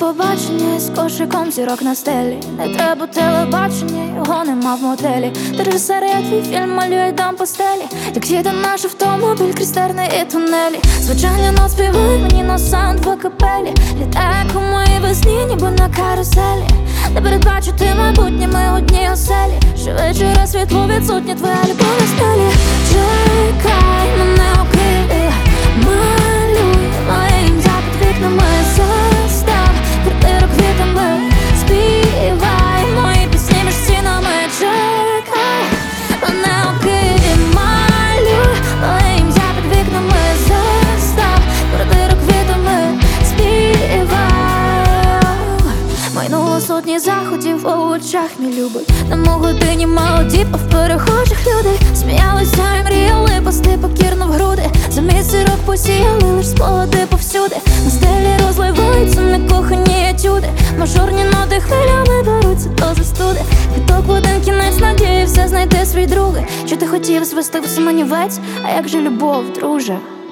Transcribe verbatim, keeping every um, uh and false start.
побачення з кошиком зірок на стелі. Не треба телебачення, його нема в мотелі. Ти режисер, я твій фільм малює дам по стелі. Як їде наш автомобіль крізь терни і тунелі. Звичайно, нот співає мені на саунд в акапелі. Літає у моїй весні, ніби на каруселі. Не передбачити майбутнє, ми одній оселі. Щовечора світло відсутнє, твоя любов на стелі. Чекай мене у Києві, малюй моє ім'я під вікнами. Застав квартиру квітами, співай мої пісні між стінами. Чекай мене у Києві, малюй моє ім'я під вікнами. Застав квартиру квітами, співай. Майнуло сотні заходів у очах, мій любий. На мого годині мало діпа в перехожих людей. Сміялися і мріяли, пасти покірно в груди. За місяць рок посіяли лиш спогади повсюди. На стелі розливаються некохані етюди. Мажорні ноти хвилями беруться до застуди. Квіток в один кінець надії все знайти свій друге. Що ти хотів звести в Семенівець, а як же любов, друже?